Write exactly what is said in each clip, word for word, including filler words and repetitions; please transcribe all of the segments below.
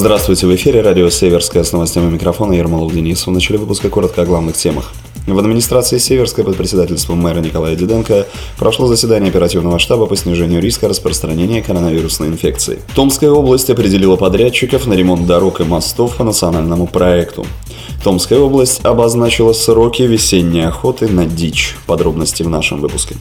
Здравствуйте, в эфире радио «Северская», с новостями микрофона Ермолов Денис. В начале выпуска коротко о главных темах. В администрации «Северской» под председательством мэра Николая Диденко прошло заседание оперативного штаба по снижению риска распространения коронавирусной инфекции. Томская область определила подрядчиков на ремонт дорог и мостов по национальному проекту. Томская область обозначила сроки весенней охоты на дичь. Подробности в нашем выпуске.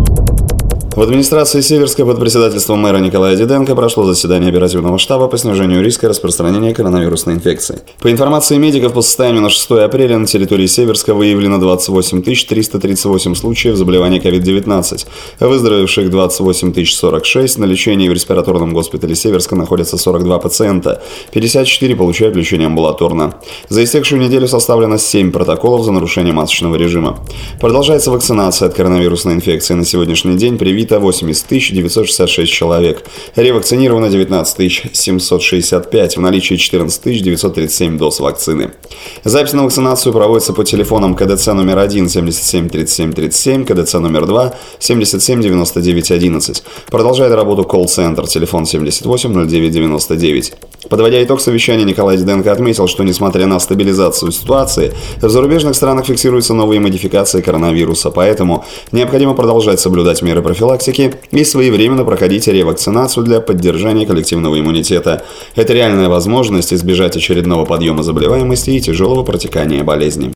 В администрации «Северской» под председательством мэра Николая Диденко прошло заседание оперативного штаба по снижению риска распространения коронавирусной инфекции. По информации медиков, по состоянию на шестое апреля на территории Северска выявлено двадцать восемь тысяч триста тридцать восемь случаев заболевания ковид девятнадцать, выздоровевших двадцать восемь тысяч сорок шесть, на лечении в респираторном госпитале Северска находятся сорок два пациента, пятьдесят четыре получают лечение амбулаторно. За истекшую неделю составлено семь протоколов за нарушение масочного режима. Продолжается вакцинация от коронавирусной инфекции. На сегодняшний день привито восемьдесят тысяч девятьсот шестьдесят шесть человек. Ревакцинировано девятнадцать тысяч семьсот шестьдесят пять, в наличии четырнадцать тысяч девятьсот тридцать семь доз вакцины. Запись на вакцинацию проводится по телефонам КДЦ номер один семьдесят семь тридцать семь тридцать семь, КДЦ номер два семьдесят семь девяносто девять одиннадцать. Продолжает работу колл-центр, телефон семьдесят восемь ноль девять девяносто девять. Подводя итог совещания, Николай Диденко отметил, что несмотря на стабилизацию ситуации, в зарубежных странах фиксируются новые модификации коронавируса, поэтому необходимо продолжать соблюдать меры профилактики и своевременно проходить ревакцинацию для поддержания коллективного иммунитета. Это реальная возможность избежать очередного подъема заболеваемости и тяжелого протекания болезни.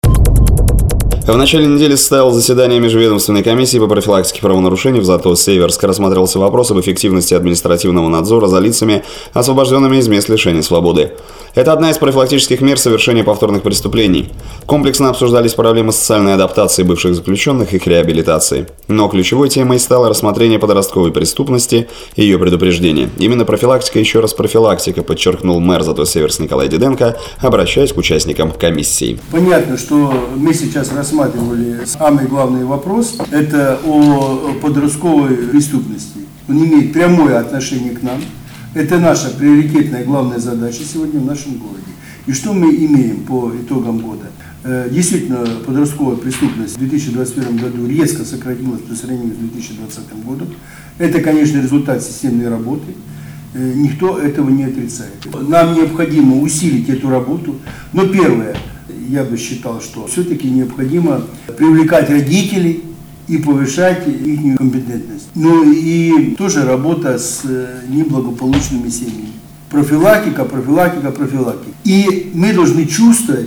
В начале недели состоялось заседание межведомственной комиссии по профилактике правонарушений. В ЗАТО Северск рассматривался вопрос об эффективности административного надзора за лицами, освобожденными из мест лишения свободы. Это одна из профилактических мер совершения повторных преступлений. Комплексно обсуждались проблемы социальной адаптации бывших заключенных и их реабилитации. Но ключевой темой стало рассмотрение подростковой преступности и ее предупреждение. Именно профилактика, еще раз профилактика, подчеркнул мэр ЗАТО Северск Николай Диденко, обращаясь к участникам комиссии. Понятно, что мы сейчас рассматривали самый главный вопрос, это о подростковой преступности. Он имеет прямое отношение к нам. Это наша приоритетная главная задача сегодня в нашем городе. И что мы имеем по итогам года? Действительно, подростковая преступность в две тысячи двадцать первом году резко сократилась по сравнению с две тысячи двадцатым годом. Это, конечно, результат системной работы. Никто этого не отрицает. Нам необходимо усилить эту работу. Но первое, я бы считал, что все-таки необходимо привлекать родителей и повышать их компетентность. Ну и тоже работа с неблагополучными семьями. Профилактика, профилактика, профилактика. И мы должны чувствовать,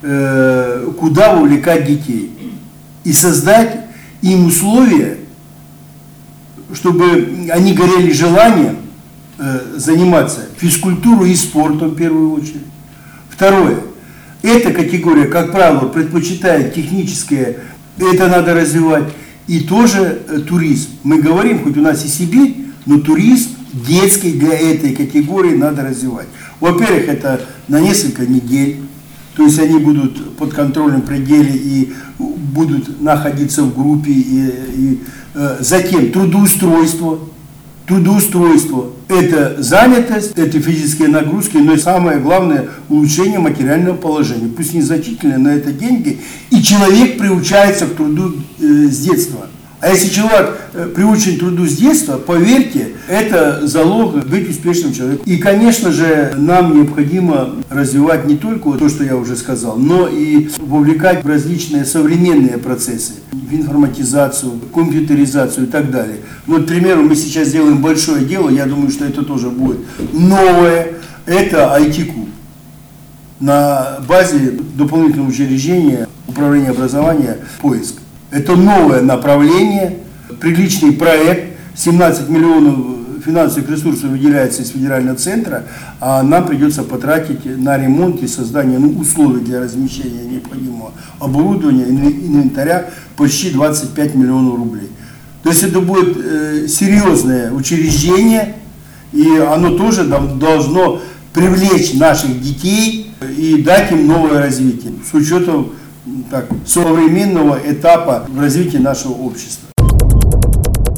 куда вовлекать детей. И создать им условия, чтобы они горели желанием заниматься физкультурой и спортом в первую очередь. Второе. Эта категория, как правило, предпочитает техническое, это надо развивать. И тоже э, туризм. Мы говорим, хоть у нас и Сибирь, но туризм детский для этой категории надо развивать. Во-первых, это на несколько недель, то есть они будут под контролем пределе и будут находиться в группе. И, и, э, затем трудоустройство. Трудоустройство – это занятость, это физические нагрузки, но и самое главное – улучшение материального положения. Пусть незначительно, но это деньги. И человек приучается к труду э, с детства. А если человек э, приучен к труду с детства, поверьте, это залог быть успешным человеком. И, конечно же, нам необходимо развивать не только то, что я уже сказал, но и вовлекать в различные современные процессы. В информатизацию, компьютеризацию и так далее. Ну, к примеру, мы сейчас делаем большое дело, я думаю, что это тоже будет новое, это ай ти-клуб. На базе дополнительного учреждения управления образования «Поиск». Это новое направление, приличный проект, семнадцать миллионов финансовых ресурсов выделяется из федерального центра, а нам придется потратить на ремонт и создание ну, условий для размещения необходимого оборудования, инвентаря почти двадцать пять миллионов рублей. То есть это будет э, серьезное учреждение, и оно тоже должно привлечь наших детей и дать им новое развитие с учетом так, современного этапа в развитии нашего общества.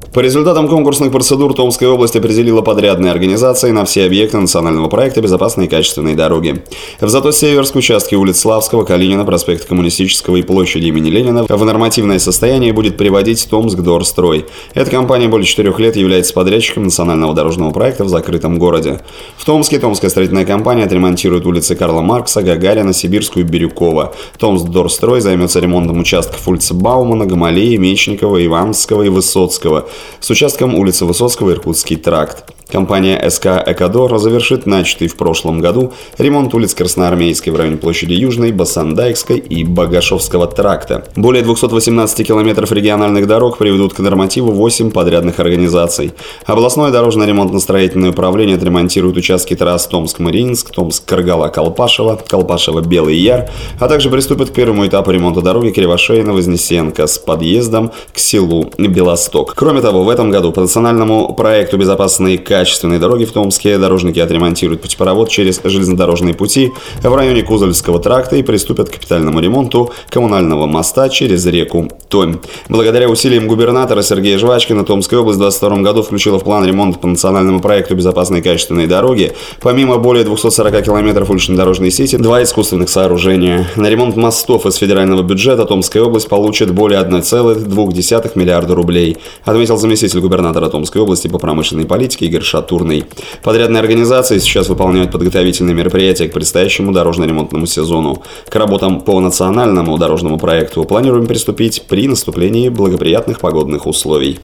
По результатам конкурсных процедур Томская область определила подрядные организации на все объекты национального проекта «Безопасные и качественные дороги». В Зато-Северск участки улиц Славского, Калинина, проспекта Коммунистического и площади имени Ленина в нормативное состояние будет приводить Томскдорстрой. Эта компания более четырех лет является подрядчиком национального дорожного проекта в закрытом городе. В Томске Томская строительная компания отремонтирует улицы Карла Маркса, Гагарина, Сибирскую и Бирюкова. Томскдорстрой займется ремонтом участков улицы Баумана, Гамалеи, Мечникова, Ивановского и Высоцкого с участком улицы Высоцкого, Иркутский тракт. Компания СК «Экодор» завершит начатый в прошлом году ремонт улиц Красноармейской в районе площади Южной, Бассандайкской и Багашовского тракта. Более двухсот восемнадцати километров региональных дорог приведут к нормативу восемь подрядных организаций. Областное дорожно-ремонтно-строительное управление отремонтирует участки трасс Томск-Мариинск, Томск-Каргала-Колпашево, Колпашево-Белый Яр, а также приступит к первому этапу ремонта дороги Кривошеина-Вознесенка с подъездом к селу Белосток. Кроме того, в этом году по национальному проекту «Безопасные и качественные дороги» в Томске дорожники отремонтируют путепровод через железнодорожные пути в районе Кузовского тракта и приступят к капитальному ремонту коммунального моста через реку Томь. Благодаря усилиям губернатора Сергея Жвачкина Томская область в двадцать втором году включила в план ремонта по национальному проекту «Безопасные и качественные дороги» помимо более двухсот сорока километров уличной дорожной сети два искусственных сооружения. На ремонт мостов из федерального бюджета Томская область получит более одной целой двух десятых миллиарда рублей, отметил заместитель губернатора Томской области по промышленной политике Игорь Шатурный. Подрядные организации сейчас выполняют подготовительные мероприятия к предстоящему дорожно-ремонтному сезону. К работам по национальному дорожному проекту планируем приступить при наступлении благоприятных погодных условий.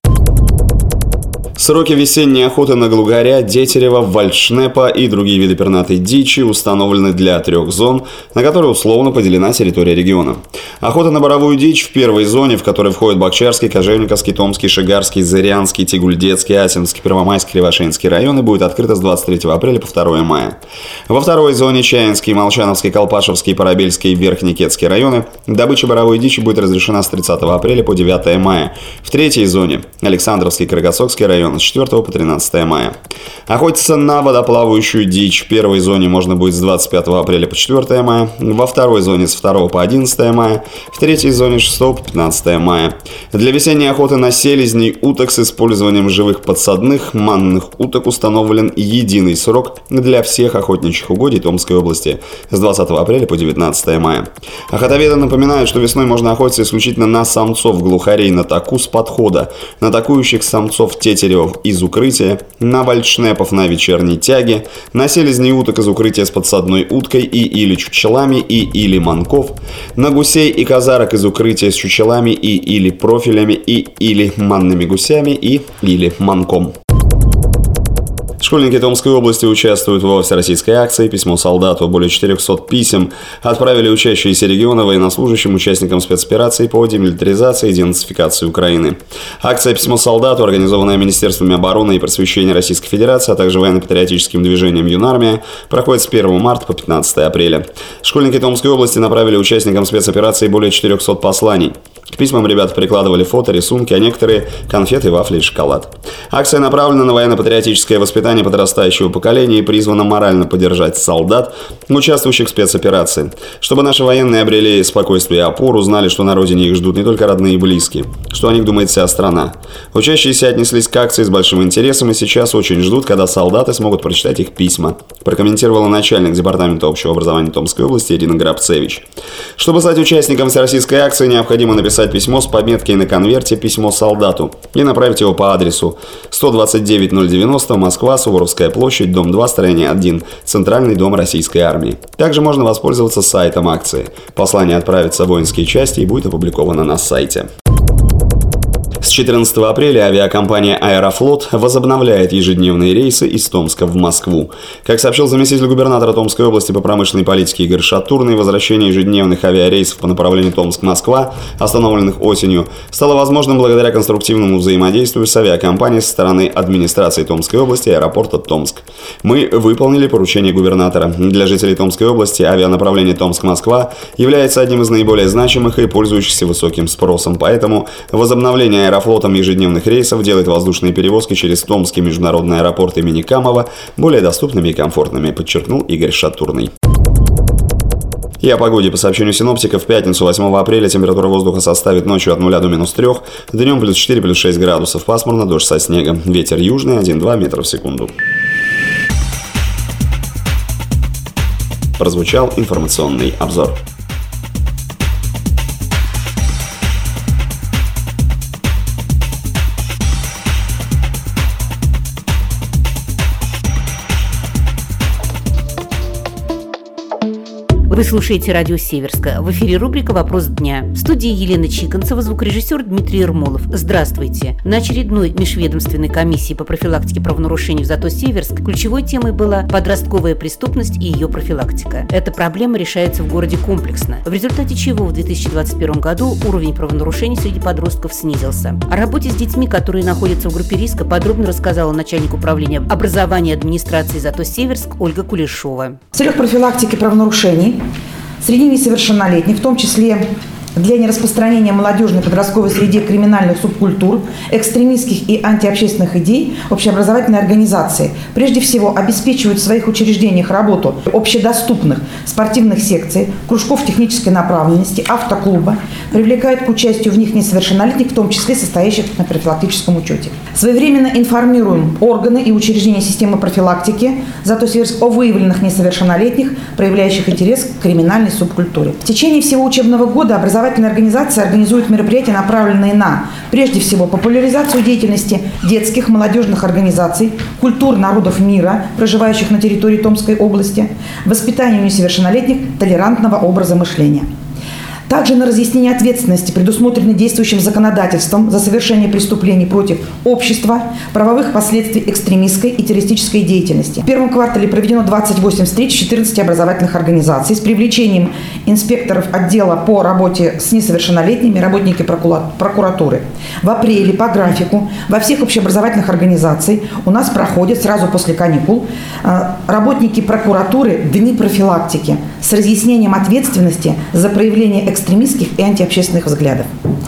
Сроки весенней охоты на глугаря, детерева, вальдшнепа и другие виды пернатой дичи установлены для трех зон, на которые условно поделена территория региона. Охота на боровую дичь в первой зоне, в которой входят Бакчарский, Кожевниковский, Томский, Шигарский, Зырянский, Тигульдетский, Асинский, Первомайский, Кривошеинский районы, будет открыта с двадцать третьего апреля по второе мая. Во второй зоне Чаянский, Молчановский, Колпашевский, Парабельский и Верхнекетский районы добыча боровой дичи будет разрешена с тридцатого апреля по девятое мая. В третьей зоне Александровский, Карагасокский район с четвёртого по тринадцатое мая. Охотиться на водоплавающую дичь в первой зоне можно будет с двадцать пятого апреля по четвёртое мая, во второй зоне с второго по одиннадцатое мая, в третьей зоне с шестого по пятнадцатое мая. Для весенней охоты на селезней, уток с использованием живых подсадных, манных уток установлен единый срок для всех охотничьих угодий Томской области с двадцатого апреля по девятнадцатое мая. Охотоведы напоминают, что весной можно охотиться исключительно на самцов глухарей на таку с подхода, на атакующих самцов тетерев из укрытия, на вальдшнепов на вечерней тяге, на селезней уток из укрытия с подсадной уткой и или чучелами и или манков, на гусей и казарок из укрытия с чучелами и или профилями и или манными гусями и или манком. Школьники Томской области участвуют во всероссийской акции «Письмо солдату». Более четырехсот писем отправили учащиеся региона военнослужащим, участникам спецоперации по демилитаризации и денацификации Украины. Акция «Письмо солдату», организованная Министерствами обороны и просвещения Российской Федерации, а также военно-патриотическим движением «Юнармия», проходит с первого марта по пятнадцатое апреля. Школьники Томской области направили участникам спецоперации более четырехсот посланий. К письмам ребята прикладывали фото, рисунки, а некоторые – конфеты, вафли и шоколад. Акция направлена на военно-патриотическое воспитание подрастающего поколения и призвана морально поддержать солдат, участвующих в спецоперации. Чтобы наши военные обрели спокойствие и опору, знали, что на родине их ждут не только родные и близкие, что о них думает вся страна. Учащиеся отнеслись к акции с большим интересом и сейчас очень ждут, когда солдаты смогут прочитать их письма, прокомментировала начальник департамента общего образования Томской области Ирина Грабцевич. Чтобы стать участником всероссийской акции, необходимо написать письмо с пометкой на конверте «Письмо солдату» и направить его по адресу сто двадцать девять ноль девяносто, Москва, Суворовская площадь, дом два, строение один, Центральный дом Российской армии. Также можно воспользоваться сайтом акции. Послание отправится в воинские части и будет опубликовано на сайте. С четырнадцатого апреля авиакомпания «Аэрофлот» возобновляет ежедневные рейсы из Томска в Москву. Как сообщил заместитель губернатора Томской области по промышленной политике Игорь Шатурный, возвращение ежедневных авиарейсов по направлению Томск-Москва, остановленных осенью, стало возможным благодаря конструктивному взаимодействию с авиакомпанией со стороны администрации Томской области и аэропорта Томск. Мы выполнили поручение губернатора. Для жителей Томской области авианаправление Томск-Москва является одним из наиболее значимых и пользующихся высоким спросом, поэтому возобновление аэрофлотом ежедневных рейсов делает воздушные перевозки через Томский международный аэропорт имени Камова более доступными и комфортными, подчеркнул Игорь Шатурный. И о погоде. По сообщению синоптиков, в пятницу восьмого апреля температура воздуха составит ночью от нуля до минус трех, днем плюс четыре, плюс шесть градусов, пасмурно, дождь со снегом. Ветер южный один-два метра в секунду. Прозвучал информационный обзор. Вы слушаете радио Северска. В эфире рубрика «Вопрос дня». В студии Елена Чиконцева, звукорежиссер Дмитрий Ермолов. Здравствуйте. На очередной межведомственной комиссии по профилактике правонарушений в ЗАТО Северск ключевой темой была подростковая преступность и ее профилактика. Эта проблема решается в городе комплексно, в результате чего в две тысячи двадцать первом году уровень правонарушений среди подростков снизился. О работе с детьми, которые находятся в группе риска, подробно рассказала начальник управления образования администрации ЗАТО Северск Ольга Кулешова. В целях профилактики правонарушений среди несовершеннолетних, в том числе для нераспространения в молодежной подростковой среде криминальных субкультур, экстремистских и антиобщественных идей, общеобразовательные организации прежде всего обеспечивают в своих учреждениях работу общедоступных спортивных секций, кружков технической направленности, автоклуба, привлекают к участию в них несовершеннолетних, в том числе состоящих на профилактическом учете. Своевременно информируем органы и учреждения системы профилактики ЗАТО Северск о выявленных несовершеннолетних, проявляющих интерес к криминальной субкультуре. В течение всего учебного года образовательные организации организуют мероприятия, направленные на, прежде всего, популяризацию деятельности детских, молодежных организаций, культур народов мира, проживающих на территории Томской области, воспитанию несовершеннолетних толерантного образа мышления. Также на разъяснение ответственности, предусмотренной действующим законодательством за совершение преступлений против общества, правовых последствий экстремистской и террористической деятельности. В первом квартале проведено двадцать восемь встреч четырнадцати образовательных организаций с привлечением инспекторов отдела по работе с несовершеннолетними, работники прокуратуры. В апреле по графику во всех общеобразовательных организациях у нас проходят сразу после каникул работники прокуратуры дни профилактики с разъяснением ответственности за проявление экстремистских и антиобщественных взглядов.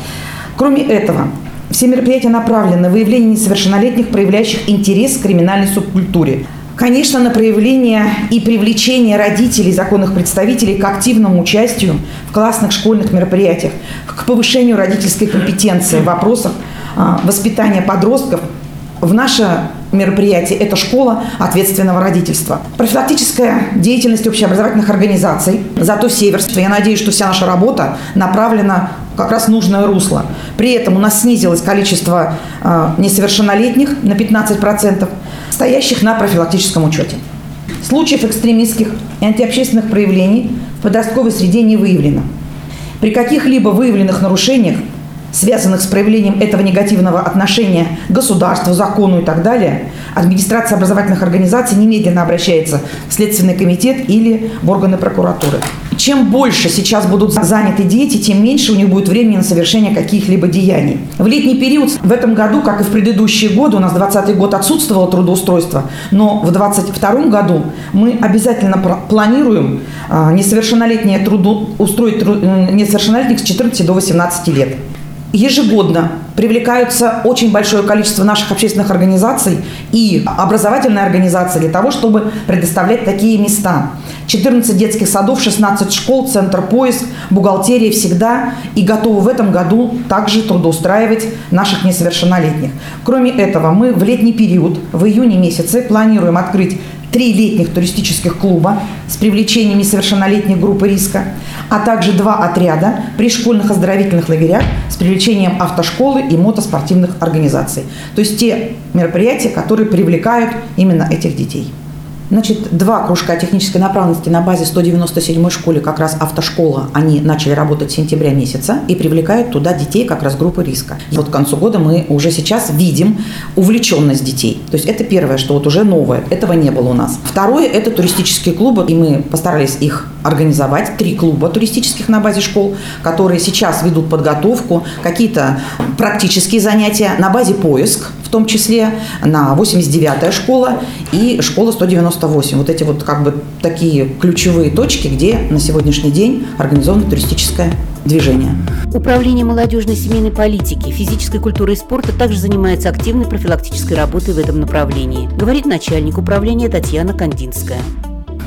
Кроме этого, все мероприятия направлены на выявление несовершеннолетних, проявляющих интерес к криминальной субкультуре. Конечно, на проявление и привлечение родителей, законных представителей к активному участию в классных школьных мероприятиях, к повышению родительской компетенции в вопросах воспитания подростков. В наше мероприятие – это школа ответственного родительства. Профилактическая деятельность общеобразовательных организаций ЗАТО Северск. Я надеюсь, что вся наша работа направлена как раз в нужное русло. При этом у нас снизилось количество э, несовершеннолетних на пятнадцать процентов, стоящих на профилактическом учете. Случаев экстремистских и антиобщественных проявлений в подростковой среде не выявлено. При каких-либо выявленных нарушениях, связанных с проявлением этого негативного отношения к государству, закону и так далее, администрация образовательных организаций немедленно обращается в Следственный комитет или в органы прокуратуры. Чем больше сейчас будут заняты дети, тем меньше у них будет времени на совершение каких-либо деяний. В летний период в этом году, как и в предыдущие годы, у нас двадцатый год отсутствовало трудоустройство, но в двадцать втором году мы обязательно планируем несовершеннолетнее трудоустроить несовершеннолетних с четырнадцати до восемнадцати лет. Ежегодно привлекаются очень большое количество наших общественных организаций и образовательные организации для того, чтобы предоставлять такие места. четырнадцать детских садов, шестнадцать школ, центр поиск, бухгалтерия всегда и готовы в этом году также трудоустраивать наших несовершеннолетних. Кроме этого, мы в летний период, в июне месяце, планируем открыть три летних туристических клуба с привлечением несовершеннолетних группы риска, а также два отряда при школьных оздоровительных лагерях с привлечением автошколы и мотоспортивных организаций. То есть те мероприятия, которые привлекают именно этих детей. Значит, два кружка технической направленности на базе сто девяносто седьмой школе, как раз автошкола, они начали работать с сентября месяца и привлекают туда детей как раз группы риска. И вот к концу года мы уже сейчас видим увлеченность детей. То есть это первое, что вот уже новое, этого не было у нас. Второе – это туристические клубы, и мы постарались их организовать. Три клуба туристических на базе школ, которые сейчас ведут подготовку, какие-то практические занятия на базе поиск, в том числе на восемьдесят девятая школа и школа сто девяносто восемь. Вот эти вот как бы такие ключевые точки, где на сегодняшний день организовано туристическое движение. Управление молодежной и семейной политики, физической культуры и спорта также занимается активной профилактической работой в этом направлении, говорит начальник управления Татьяна Кандинская.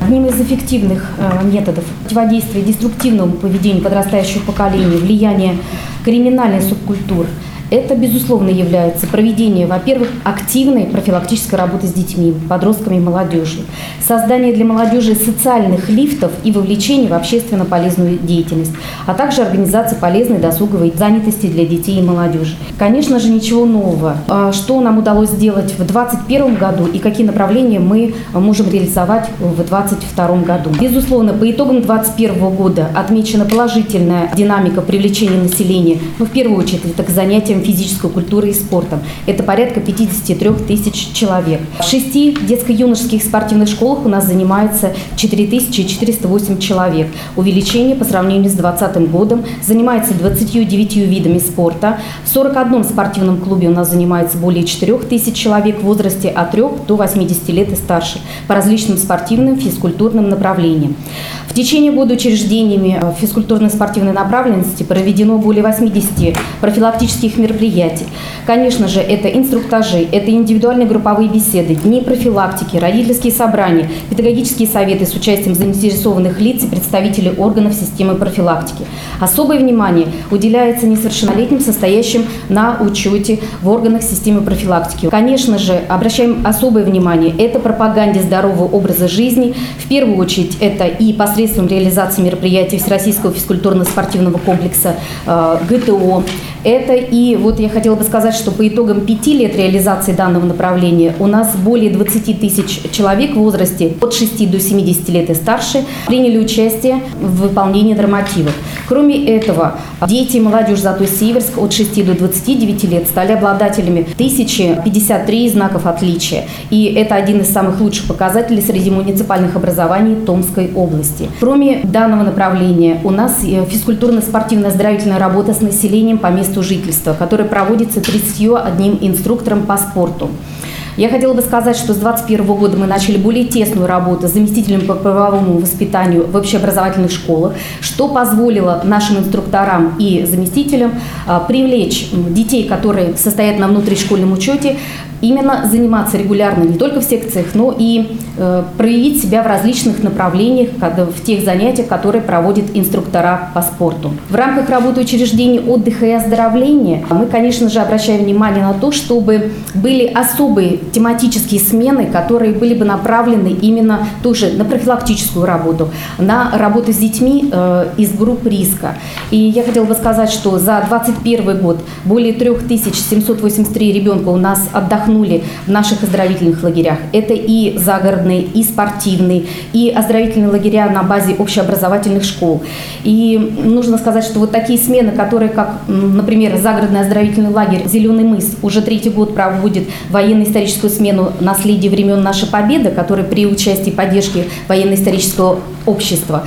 Одним из эффективных э, методов противодействия деструктивному поведению подрастающего поколения, влияния криминальной субкультуры, это, безусловно, является проведение, во-первых, активной профилактической работы с детьми, подростками и молодежью, создание для молодежи социальных лифтов и вовлечение в общественно полезную деятельность, а также организация полезной досуговой занятости для детей и молодежи. Конечно же, ничего нового. Что нам удалось сделать в двадцать первом году и какие направления мы можем реализовать в двадцать втором году? Безусловно, по итогам двадцать первого года отмечена положительная динамика привлечения населения, ну, в первую очередь, это к занятиям физической культурой и спортом. Это порядка пятьдесят три тысячи человек. В шести детско-юношеских спортивных школах у нас занимается четыре тысячи четыреста восемь человек. Увеличение по сравнению с двадцатым годом. Занимается двадцатью девятью видами спорта. В сорок одном спортивном клубе у нас занимается более четырех тысяч человек в возрасте от трёх до восьмидесяти лет и старше по различным спортивным физкультурным направлениям. В течение года учреждениями физкультурно-спортивной направленности проведено более восьмидесяти профилактических мероприятий. Конечно же, это инструктажи, это индивидуальные групповые беседы, дни профилактики, родительские собрания, педагогические советы с участием заинтересованных лиц и представителей органов системы профилактики. Особое внимание уделяется несовершеннолетним, состоящим на учете в органах системы профилактики. Конечно же, обращаем особое внимание, это пропаганде здорового образа жизни. В первую очередь, это и посредством реализации мероприятий Всероссийского физкультурно-спортивного комплекса э, ГТО. Это и вот я хотела бы сказать, что по итогам пяти лет реализации данного направления у нас более двадцати тысяч человек в возрасте от шести до семидесяти лет и старше приняли участие в выполнении нормативов. Кроме этого, дети и молодежь Зато-Северск от шести до двадцати девяти лет стали обладателями тысячи пятьдесят три знаков отличия. И это один из самых лучших показателей среди муниципальных образований Томской области. Кроме данного направления, у нас физкультурно-спортивная оздоровительная работа с населением по месту жительства, которая проводится тридцатью одним инструктором по спорту. Я хотела бы сказать, что с двадцать первого года мы начали более тесную работу с заместителем по правовому воспитанию в общеобразовательных школах, что позволило нашим инструкторам и заместителям а, привлечь детей, которые состоят на внутришкольном учете, именно заниматься регулярно не только в секциях, но и э, проявить себя в различных направлениях, в тех занятиях, которые проводят инструктора по спорту. В рамках работы учреждений отдыха и оздоровления мы, конечно же, обращаем внимание на то, чтобы были особые тематические смены, которые были бы направлены именно тоже на профилактическую работу, на работу с детьми э, из групп риска. И я хотела бы сказать, что за двадцать первый год более трёх тысяч семьсот восемьдесят три ребенка у нас отдохнули в наших оздоровительных лагерях. Это и загородные, и спортивные, и оздоровительные лагеря на базе общеобразовательных школ. И нужно сказать, что вот такие смены, которые, как, например, загородный оздоровительный лагерь «Зеленый мыс» уже третий год проводит военно-историческую смену «Наследие времен Наша Победа», который при участии и поддержке военно-исторического общества,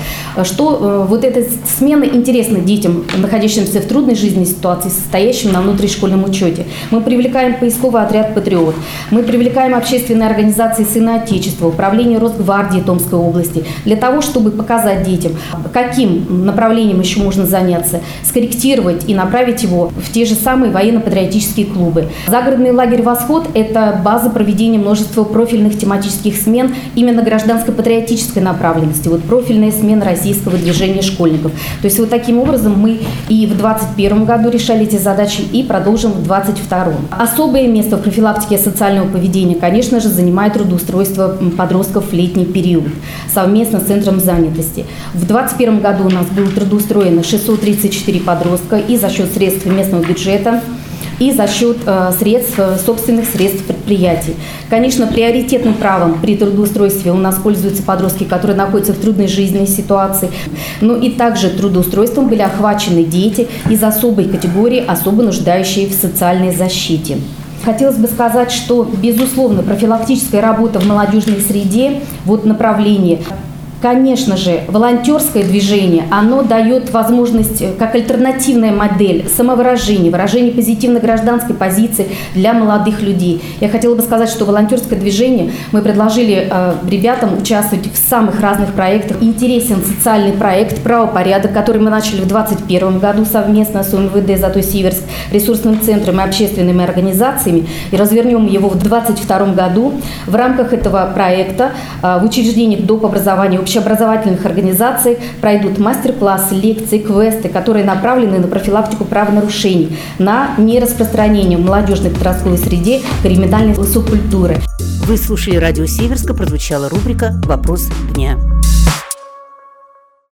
что вот эта смена интересна детям, находящимся в трудной жизненной ситуации, состоящим на внутришкольном учете. Мы привлекаем поисковый отряд «Патриот», мы привлекаем общественные организации «Сыны Отечества», Управление Росгвардии Томской области, для того, чтобы показать детям, каким направлением еще можно заняться, скорректировать и направить его в те же самые военно-патриотические клубы. Загородный лагерь «Восход» – это база проведения множества профильных тематических смен именно гражданско-патриотической направленности, вот профильная смена российского движения школьников. То есть вот таким образом мы и в двадцать первом году решали эти задачи, и продолжим в двадцать втором. Особое место в профилактике социального поведения, конечно же, занимает трудоустройство подростков в летний период совместно с Центром занятости. В двадцать первом году у нас было трудоустроено шестьсот тридцать четыре подростка и за счет средств местного бюджета, и за счет э, средств, собственных средств предприятий. Конечно, приоритетным правом при трудоустройстве у нас пользуются подростки, которые находятся в трудной жизненной ситуации. Но и также трудоустройством были охвачены дети из особой категории, особо нуждающие в социальной защите. Хотелось бы сказать, что, безусловно, профилактическая работа в молодежной среде, вот направление Конечно же, волонтерское движение, оно дает возможность, как альтернативная модель самовыражения, выражения позитивной гражданской позиции для молодых людей. Я хотела бы сказать, что волонтерское движение, мы предложили э, ребятам участвовать в самых разных проектах. Интересен социальный проект «Правопорядок», который мы начали в двадцать первом году совместно с УМВД «Зато-Северск», ресурсным центром и общественными организациями, и развернем его в двадцать втором году. В рамках этого проекта э, в учреждениях доп. Образования общеобразовательных организаций пройдут мастер-классы, лекции, квесты, которые направлены на профилактику правонарушений, на нераспространение в молодежной подростковой среде криминальной субкультуры. Вы слушали радио Северска, прозвучала рубрика «Вопрос дня».